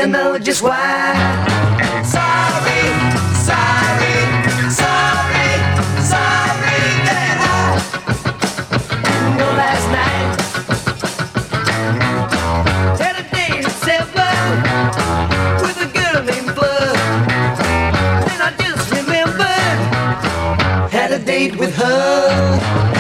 to know just why. Sorry, sorry, sorry, sorry that I know last night had a date at 7 with a girl named Bud. Then I just remembered had a date with her.